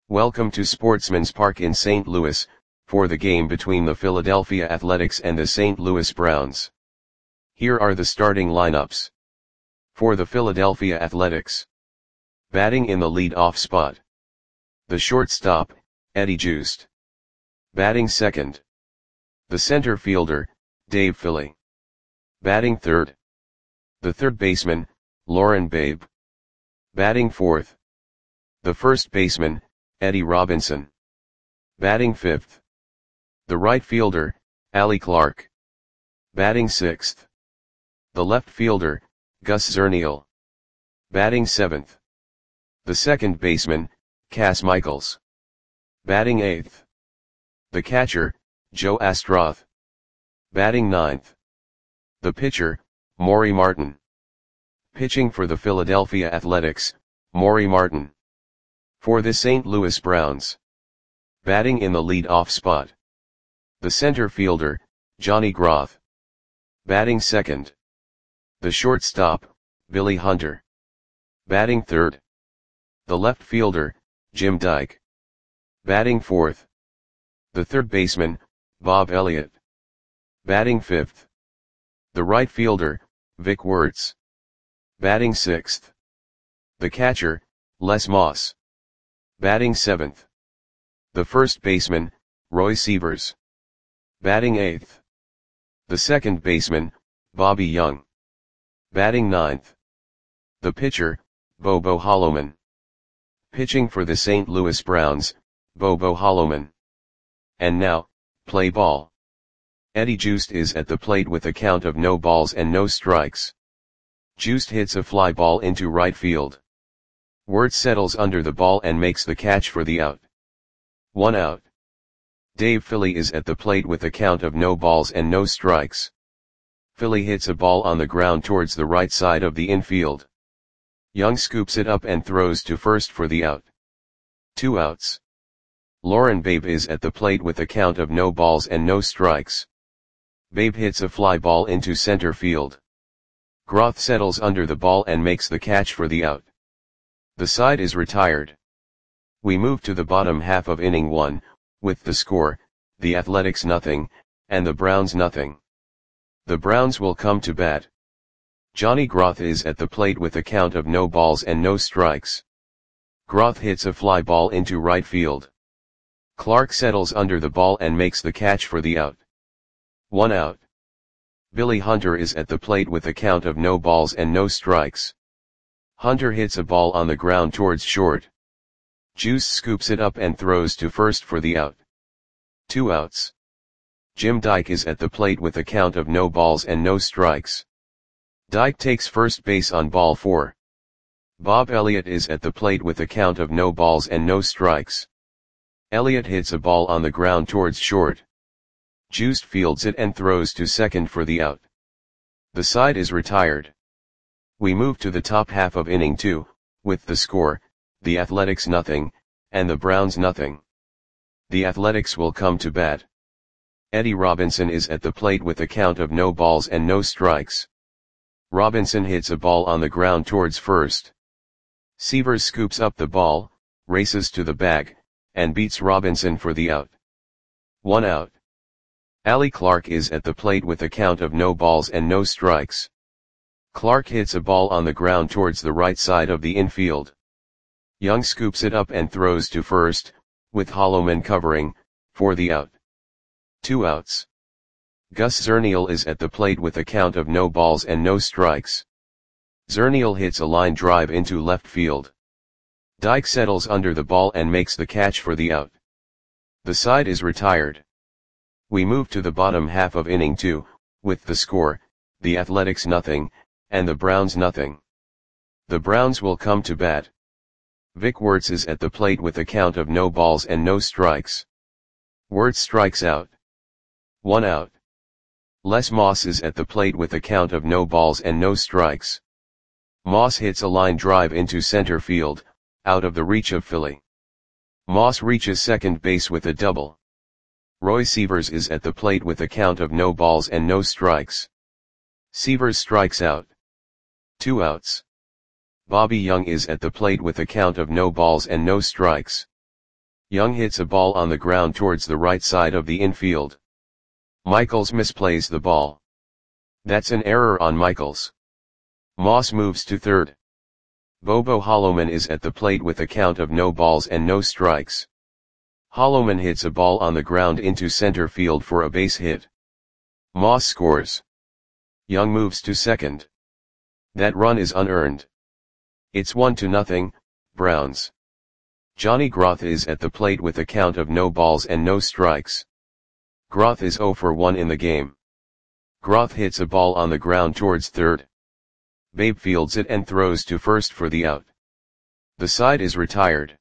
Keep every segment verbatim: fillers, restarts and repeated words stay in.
Welcome to Sportsman's Park in Saint Louis, for the game between the Philadelphia Athletics and the Saint Louis Browns. Here are the starting lineups. For the Philadelphia Athletics. Batting in the lead-off spot. The shortstop, Eddie Joost. Batting second. The center fielder, Dave Philly. Batting third. The third baseman, Lauren Babe. Batting fourth. The first baseman, Eddie Robinson. Batting fifth. The right fielder, Allie Clark. Batting sixth. The left fielder, Gus Zernial. Batting seventh. The second baseman, Cass Michaels. Batting eighth. The catcher, Joe Astroth. Batting ninth. The pitcher, Maury Martin. Pitching for the Philadelphia Athletics, Maury Martin. For the Saint Louis Browns. Batting in the lead-off spot. The center fielder, Johnny Groth. Batting second. The shortstop, Billy Hunter. Batting third. The left fielder, Jim Dyke. Batting fourth. The third baseman, Bob Elliott. Batting fifth. The right fielder, Vic Wertz. Batting sixth. The catcher, Les Moss. Batting seventh. The first baseman, Roy Sievers. Batting eighth. The second baseman, Bobby Young. Batting ninth. The pitcher, Bobo Holloman. Pitching for the Saint Louis Browns, Bobo Holloman. And now, play ball. Eddie Joost is at the plate with a count of no balls and no strikes. Joost hits a fly ball into right field. Wertz settles under the ball and makes the catch for the out. One out. Dave Philly is at the plate with a count of no balls and no strikes. Philly hits a ball on the ground towards the right side of the infield. Young scoops it up and throws to first for the out. Two outs. Lauren Babe is at the plate with a count of no balls and no strikes. Babe hits a fly ball into center field. Groth settles under the ball and makes the catch for the out. The side is retired. We move to the bottom half of inning one, with the score, the Athletics nothing, and the Browns nothing. The Browns will come to bat. Johnny Groth is at the plate with a count of no balls and no strikes. Groth hits a fly ball into right field. Clark settles under the ball and makes the catch for the out. One out. Billy Hunter is at the plate with a count of no balls and no strikes. Hunter hits a ball on the ground towards short. Joost scoops it up and throws to first for the out. Two outs. Jim Dyke is at the plate with a count of no balls and no strikes. Dyke takes first base on ball four. Bob Elliott is at the plate with a count of no balls and no strikes. Elliott hits a ball on the ground towards short. Joost fields it and throws to second for the out. The side is retired. We move to the top half of inning two, with the score, the Athletics nothing, and the Browns nothing. The Athletics will come to bat. Eddie Robinson is at the plate with a count of no balls and no strikes. Robinson hits a ball on the ground towards first. Sievers scoops up the ball, races to the bag, and beats Robinson for the out. One out. Allie Clark is at the plate with a count of no balls and no strikes. Clark hits a ball on the ground towards the right side of the infield. Young scoops it up and throws to first, with Holloman covering, for the out. Two outs. Gus Zernial is at the plate with a count of no balls and no strikes. Zernial hits a line drive into left field. Dyke settles under the ball and makes the catch for the out. The side is retired. We move to the bottom half of inning two, with the score, the Athletics nothing, and the Browns nothing. The Browns will come to bat. Vic Wertz is at the plate with a count of no balls and no strikes. Wertz strikes out. One out. Les Moss is at the plate with a count of no balls and no strikes. Moss hits a line drive into center field, out of the reach of Philly. Moss reaches second base with a double. Roy Sievers is at the plate with a count of no balls and no strikes. Sievers strikes out. Two outs. Bobby Young is at the plate with a count of no balls and no strikes. Young hits a ball on the ground towards the right side of the infield. Michaels misplays the ball. That's an error on Michaels. Moss moves to third. Bobo Holloman is at the plate with a count of no balls and no strikes. Holloman hits a ball on the ground into center field for a base hit. Moss scores. Young moves to second. That run is unearned. It's one to nothing, Browns. Johnny Groth is at the plate with a count of no balls and no strikes. Groth is zero for one in the game. Groth hits a ball on the ground towards third. Babe fields it and throws to first for the out. The side is retired.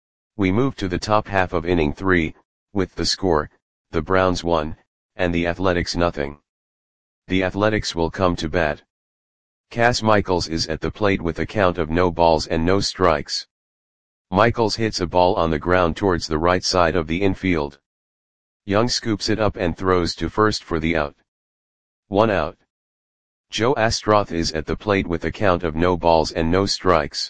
We move to the top half of inning three, with the score, the Browns one, and the Athletics nothing. The Athletics will come to bat. Cass Michaels is at the plate with a count of no balls and no strikes. Michaels hits a ball on the ground towards the right side of the infield. Young scoops it up and throws to first for the out. One out. Joe Astroth is at the plate with a count of no balls and no strikes.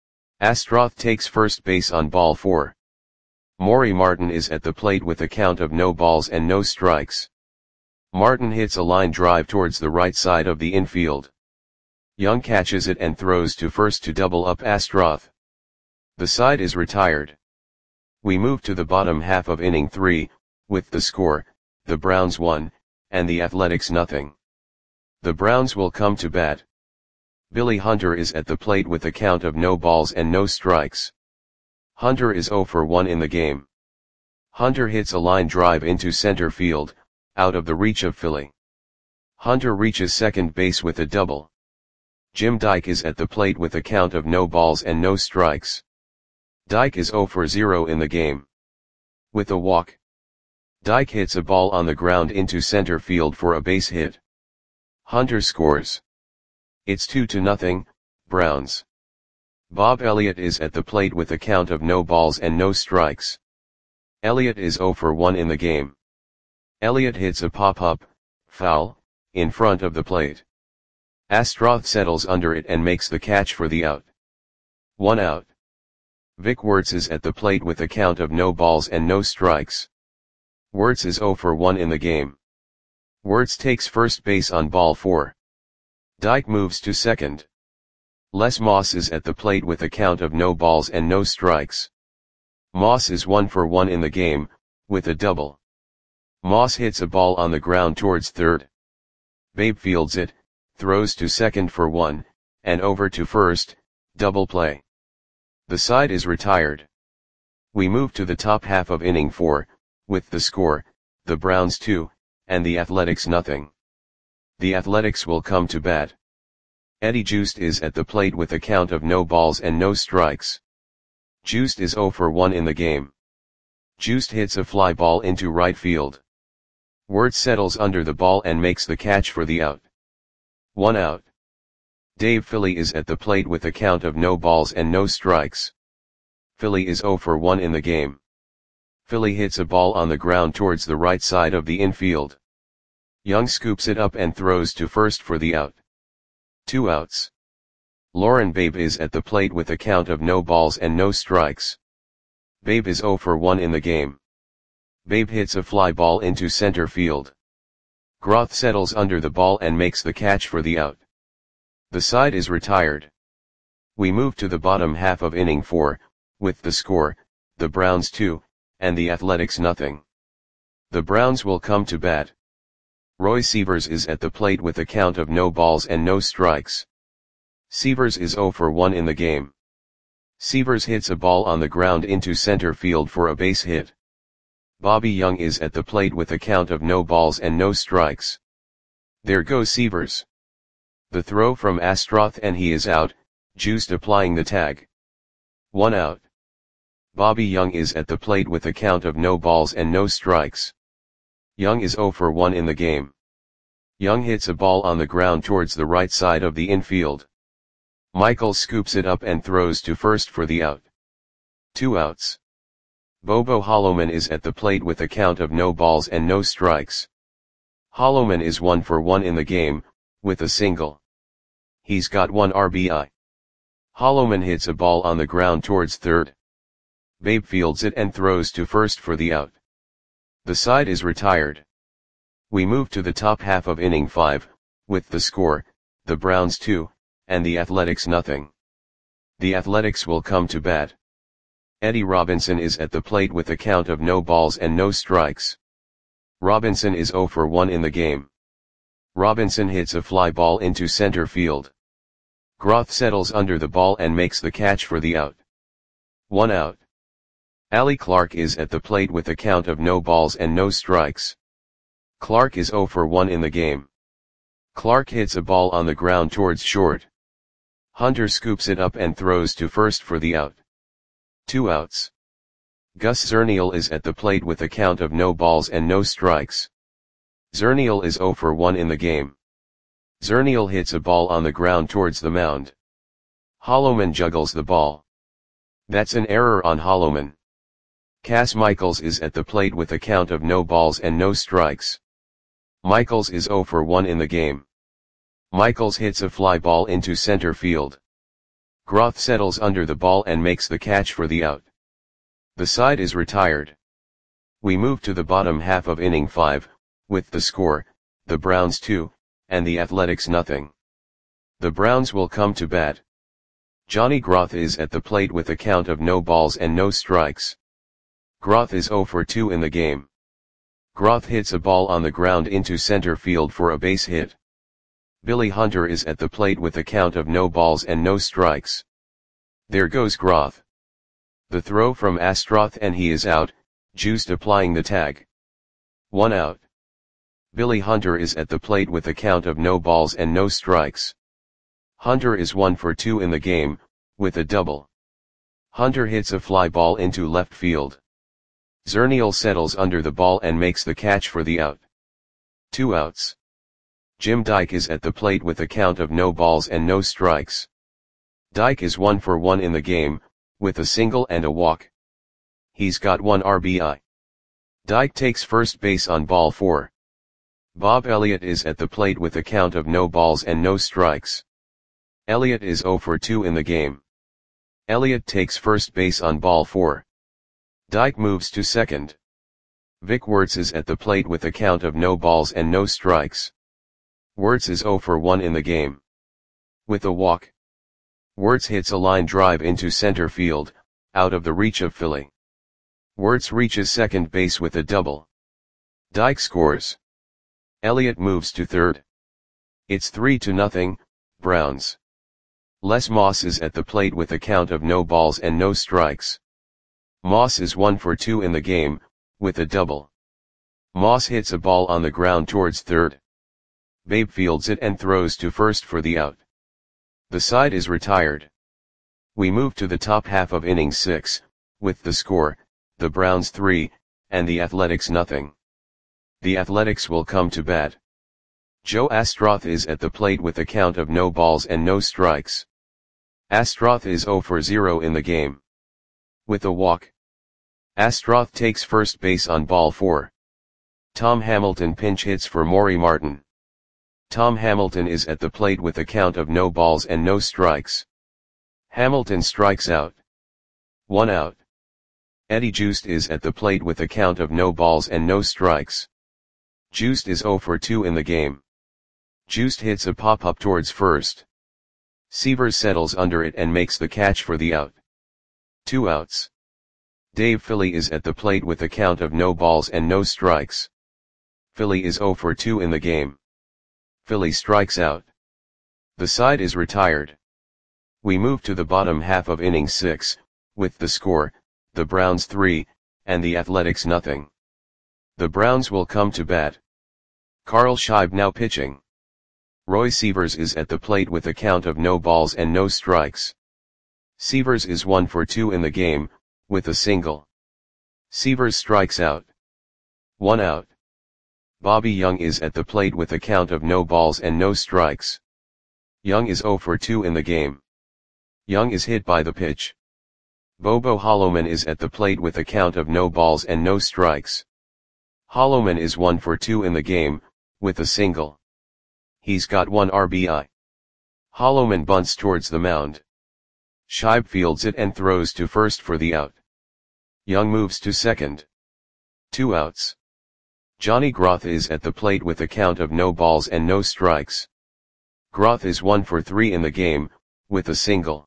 Astroth takes first base on ball four. Maury Martin is at the plate with a count of no balls and no strikes. Martin hits a line drive towards the right side of the infield. Young catches it and throws to first to double up Astroth. The side is retired. We move to the bottom half of inning three, with the score, the Browns one, and the Athletics nothing. The Browns will come to bat. Billy Hunter is at the plate with a count of no balls and no strikes. Hunter is zero for one in the game. Hunter hits a line drive into center field, out of the reach of Philly. Hunter reaches second base with a double. Jim Dyke is at the plate with a count of no balls and no strikes. Dyke is zero for zero in the game. With a walk. Dyke hits a ball on the ground into center field for a base hit. Hunter scores. It's two to nothing, Browns. Bob Elliott is at the plate with a count of no balls and no strikes. Elliott is zero for one in the game. Elliott hits a pop-up, foul, in front of the plate. Astroth settles under it and makes the catch for the out. One out. Vic Wertz is at the plate with a count of no balls and no strikes. Wertz is zero for one in the game. Wertz takes first base on ball four. Dyke moves to second. Les Moss is at the plate with a count of no balls and no strikes. Moss is one for one in the game, with a double. Moss hits a ball on the ground towards third. Babe fields it, throws to second for one, and over to first, double play. The side is retired. We move to the top half of inning four, with the score, the Browns two, and the Athletics nothing. The Athletics will come to bat. Eddie Joost is at the plate with a count of no balls and no strikes. Joost is zero for one in the game. Joost hits a fly ball into right field. Wertz settles under the ball and makes the catch for the out. One out. Dave Philly is at the plate with a count of no balls and no strikes. Philly is zero for one in the game. Philly hits a ball on the ground towards the right side of the infield. Young scoops it up and throws to first for the out. Two outs. Lauren Babe is at the plate with a count of no balls and no strikes. Babe is zero for one in the game. Babe hits a fly ball into center field. Groth settles under the ball and makes the catch for the out. The side is retired. We move to the bottom half of inning four, with the score, the Browns two, and the Athletics nothing. The Browns will come to bat. Roy Sievers is at the plate with a count of no balls and no strikes. Sievers is zero for one in the game. Sievers hits a ball on the ground into center field for a base hit. Bobby Young is at the plate with a count of no balls and no strikes. There goes Sievers. The throw from Astroth and he is out, Joost applying the tag. One out. Bobby Young is at the plate with a count of no balls and no strikes. Young is zero for one in the game. Young hits a ball on the ground towards the right side of the infield. Michael scoops it up and throws to first for the out. Two outs. Bobo Holloman is at the plate with a count of no balls and no strikes. Holloman is one for one in the game, with a single. He's got one R B I. Holloman hits a ball on the ground towards third. Babe fields it and throws to first for the out. The side is retired. We move to the top half of inning five, with the score, the Browns two, and the Athletics nothing. The Athletics will come to bat. Eddie Robinson is at the plate with a count of no balls and no strikes. Robinson is oh for one in the game. Robinson hits a fly ball into center field. Groth settles under the ball and makes the catch for the out. One out. Allie Clark is at the plate with a count of no balls and no strikes. Clark is oh for one in the game. Clark hits a ball on the ground towards short. Hunter scoops it up and throws to first for the out. Two outs. Gus Zernial is at the plate with a count of no balls and no strikes. Zernial is oh for one in the game. Zernial hits a ball on the ground towards the mound. Holloman juggles the ball. That's an error on Holloman. Cass Michaels is at the plate with a count of no balls and no strikes. Michaels is oh for one in the game. Michaels hits a fly ball into center field. Groth settles under the ball and makes the catch for the out. The side is retired. We move to the bottom half of inning five, with the score, the Browns two, and the Athletics nothing. The Browns will come to bat. Johnny Groth is at the plate with a count of no balls and no strikes. Groth is oh for two in the game. Groth hits a ball on the ground into center field for a base hit. Billy Hunter is at the plate with a count of no balls and no strikes. There goes Groth. The throw from Astroth and he is out, Juiced applying the tag. One out. Billy Hunter is at the plate with a count of no balls and no strikes. Hunter is one for two in the game, with a double. Hunter hits a fly ball into left field. Zernial settles under the ball and makes the catch for the out. Two outs. Jim Dyke is at the plate with a count of no balls and no strikes. Dyke is one for one in the game, with a single and a walk. He's got one R B I. Dyke takes first base on ball four. Bob Elliott is at the plate with a count of no balls and no strikes. Elliott is oh for two in the game. Elliott takes first base on ball four. Dyke moves to second. Vic Wertz is at the plate with a count of no balls and no strikes. Wertz is oh for one in the game. With a walk. Wertz hits a line drive into center field, out of the reach of Philly. Wertz reaches second base with a double. Dyke scores. Elliott moves to third. It's three to nothing, Browns. Les Moss is at the plate with a count of no balls and no strikes. Moss is one for two in the game, with a double. Moss hits a ball on the ground towards third. Babe fields it and throws to first for the out. The side is retired. We move to the top half of inning six, with the score, the Browns three, and the Athletics nothing. The Athletics will come to bat. Joe Astroth is at the plate with a count of no balls and no strikes. Astroth is oh for zero in the game. With a walk. Astroth takes first base on ball four. Tom Hamilton pinch hits for Maury Martin. Tom Hamilton is at the plate with a count of no balls and no strikes. Hamilton strikes out. One out. Eddie Juiced is at the plate with a count of no balls and no strikes. Juiced is oh for two in the game. Juiced hits a pop-up towards first. Severs settles under it and makes the catch for the out. Two outs. Dave Philly is at the plate with a count of no balls and no strikes. Philly is oh for two in the game. Philly strikes out. The side is retired. We move to the bottom half of inning six, with the score, the Browns three, and the Athletics nothing. The Browns will come to bat. Carl Scheib now pitching. Roy Severs is at the plate with a count of no balls and no strikes. Severs is one for two in the game, with a single. Severs strikes out. One out. Bobby Young is at the plate with a count of no balls and no strikes. Young is oh for two in the game. Young is hit by the pitch. Bobo Holloman is at the plate with a count of no balls and no strikes. Holloman is one for two in the game, with a single. He's got one R B I. Holloman bunts towards the mound. Scheib fields it and throws to first for the out. Young moves to second. Two outs. Johnny Groth is at the plate with a count of no balls and no strikes. Groth is one for three in the game, with a single.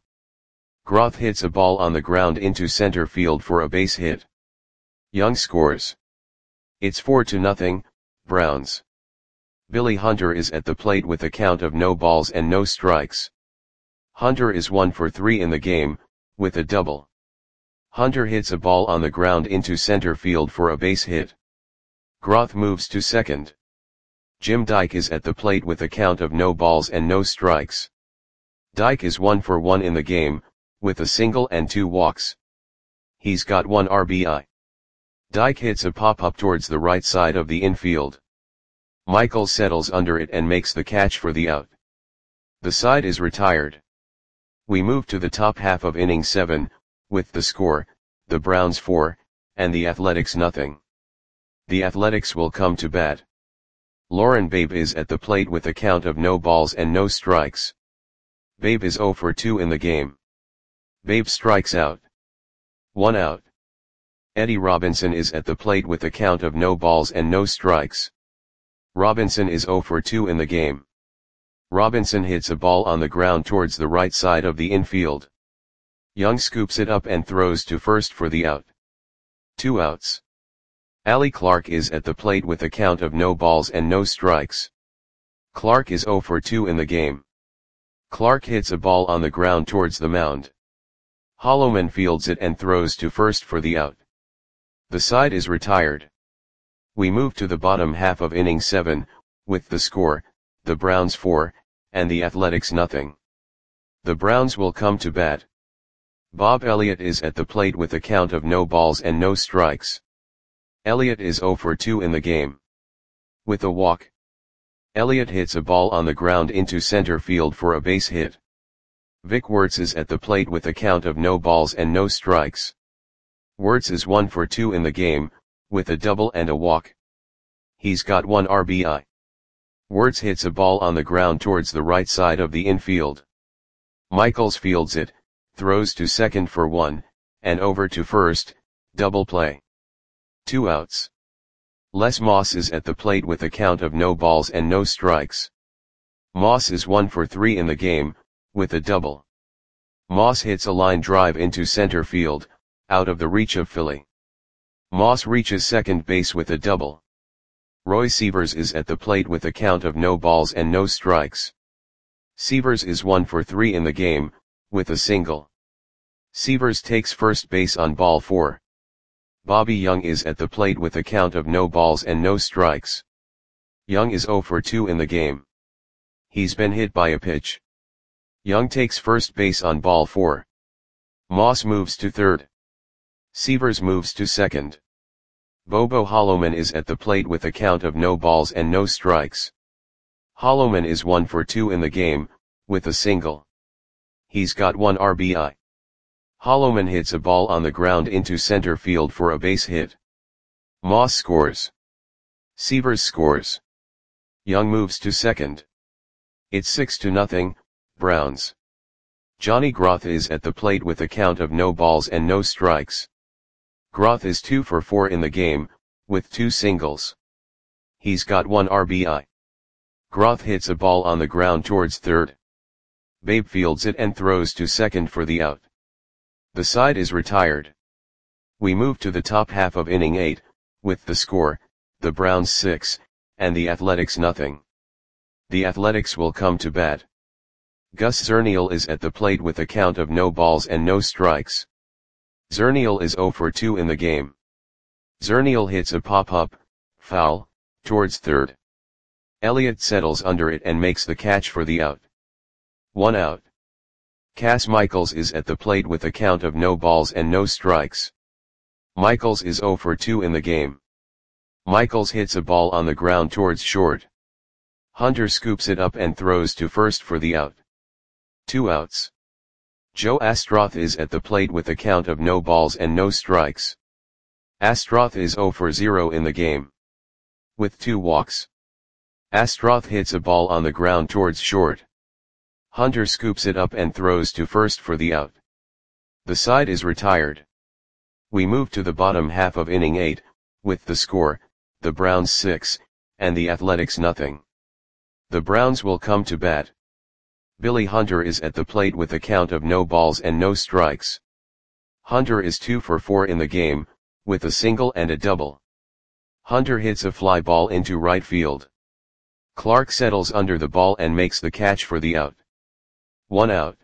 Groth hits a ball on the ground into center field for a base hit. Young scores. It's four to nothing, Browns. Billy Hunter is at the plate with a count of no balls and no strikes. Hunter is one for three in the game, with a double. Hunter hits a ball on the ground into center field for a base hit. Groth moves to second. Jim Dyke is at the plate with a count of no balls and no strikes. Dyke is one for one in the game, with a single and two walks. He's got one R B I. Dyke hits a pop-up towards the right side of the infield. Michaels settles under it and makes the catch for the out. The side is retired. We move to the top half of inning seven, with the score, the Browns four, and the Athletics nothing. The Athletics will come to bat. Lauren Babe is at the plate with a count of no balls and no strikes. Babe is zero for two in the game. Babe strikes out. One out. Eddie Robinson is at the plate with a count of no balls and no strikes. Robinson is zero for two in the game. Robinson hits a ball on the ground towards the right side of the infield. Young scoops it up and throws to first for the out. Two outs. Allie Clark is at the plate with a count of no balls and no strikes. Clark is zero for two in the game. Clark hits a ball on the ground towards the mound. Holloman fields it and throws to first for the out. The side is retired. We move to the bottom half of inning seven, with the score, the Browns four, and the Athletics nothing. The Browns will come to bat. Bob Elliott is at the plate with a count of no balls and no strikes. Elliott is zero for two in the game. With a walk. Elliott hits a ball on the ground into center field for a base hit. Vic Wertz is at the plate with a count of no balls and no strikes. Wertz is one for two in the game, with a double and a walk. He's got one R B I. Wertz hits a ball on the ground towards the right side of the infield. Michaels fields it, throws to second for one, and over to first, double play. Two outs. Les Moss is at the plate with a count of no balls and no strikes. Moss is one for three in the game, with a double. Moss hits a line drive into center field, out of the reach of Philly. Moss reaches second base with a double. Roy Sievers is at the plate with a count of no balls and no strikes. Sievers is one for three in the game, with a single. Sievers takes first base on ball four. Bobby Young is at the plate with a count of no balls and no strikes. Young is zero for two in the game. He's been hit by a pitch. Young takes first base on ball four. Moss moves to third. Sievers moves to second. Bobo Holloman is at the plate with a count of no balls and no strikes. Holloman is one for two in the game, with a single. He's got one R B I. Holloman hits a ball on the ground into center field for a base hit. Moss scores. Sievers scores. Young moves to second. It's six to nothing, Browns. Johnny Groth is at the plate with a count of no balls and no strikes. Groth is two for four in the game, with two singles. He's got one R B I. Groth hits a ball on the ground towards third. Babe fields it and throws to second for the out. The side is retired. We move to the top half of inning eight, with the score, the Browns six, and the Athletics nothing. The Athletics will come to bat. Gus Zernial is at the plate with a count of no balls and no strikes. Zernial is zero for two in the game. Zernial hits a pop-up, foul, towards third. Elliott settles under it and makes the catch for the out. One out. Cass Michaels is at the plate with a count of no balls and no strikes. Michaels is zero for two in the game. Michaels hits a ball on the ground towards short. Hunter scoops it up and throws to first for the out. Two outs. Joe Astroth is at the plate with a count of no balls and no strikes. Astroth is zero for zero in the game. With two walks. Astroth hits a ball on the ground towards short. Hunter scoops it up and throws to first for the out. The side is retired. We move to the bottom half of inning eight, with the score, the Browns six, and the Athletics nothing. The Browns will come to bat. Billy Hunter is at the plate with a count of no balls and no strikes. Hunter is two for four in the game, with a single and a double. Hunter hits a fly ball into right field. Clark settles under the ball and makes the catch for the out. One out.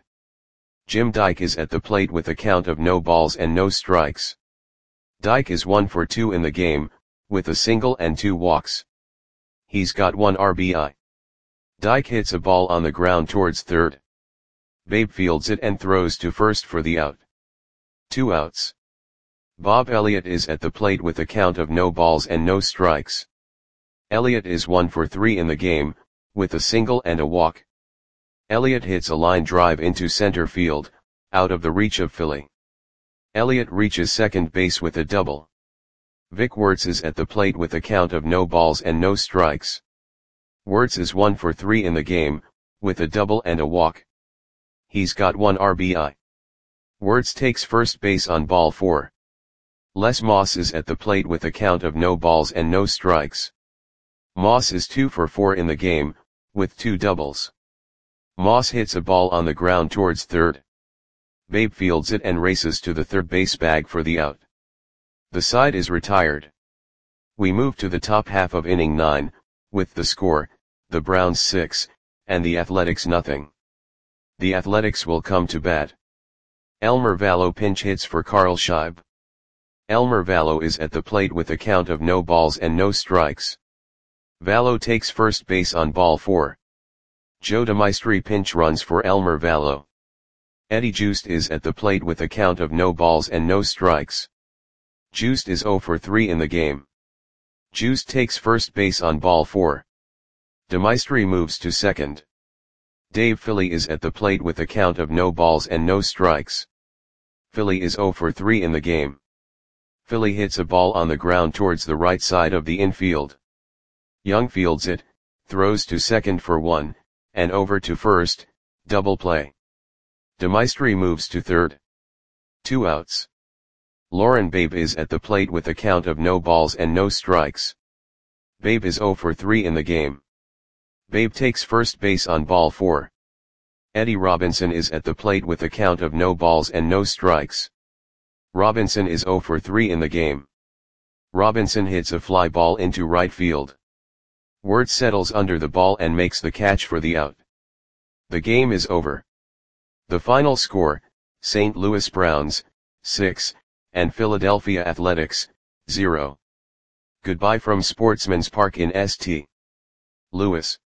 Jim Dyke is at the plate with a count of no balls and no strikes. Dyke is one for two in the game, with a single and two walks. He's got one R B I. Dyke hits a ball on the ground towards third. Babe fields it and throws to first for the out. Two outs. Bob Elliott is at the plate with a count of no balls and no strikes. Elliott is one for three in the game, with a single and a walk. Elliott hits a line drive into center field, out of the reach of Philly. Elliott reaches second base with a double. Vic Wertz is at the plate with a count of no balls and no strikes. Wertz is one for three in the game, with a double and a walk. He's got one R B I. Wertz takes first base on ball four. Les Moss is at the plate with a count of no balls and no strikes. Moss is two for four in the game, with two doubles. Moss hits a ball on the ground towards third. Babe fields it and races to the third base bag for the out. The side is retired. We move to the top half of inning nine, with the score, the Browns six, and the Athletics nothing. The Athletics will come to bat. Elmer Vallow pinch hits for Carl Scheib. Elmer Vallow is at the plate with a count of no balls and no strikes. Vallow takes first base on ball four. Joe DeMaestri pinch runs for Elmer Vallow. Eddie Joost is at the plate with a count of no balls and no strikes. Joost is zero for three in the game. Joost takes first base on ball four. DeMaestri moves to second. Dave Philly is at the plate with a count of no balls and no strikes. Philly is zero for three in the game. Philly hits a ball on the ground towards the right side of the infield. Young fields it, throws to second for one, and over to first, double play. DeMaestri moves to third. Two outs. Lauren Babe is at the plate with a count of no balls and no strikes. Babe is zero for three in the game. Babe takes first base on ball four. Eddie Robinson is at the plate with a count of no balls and no strikes. Robinson is zero for three in the game. Robinson hits a fly ball into right field. Wertz settles under the ball and makes the catch for the out. The game is over. The final score, Saint Louis Browns, six, and Philadelphia Athletics, zero. Goodbye from Sportsman's Park in Saint Louis.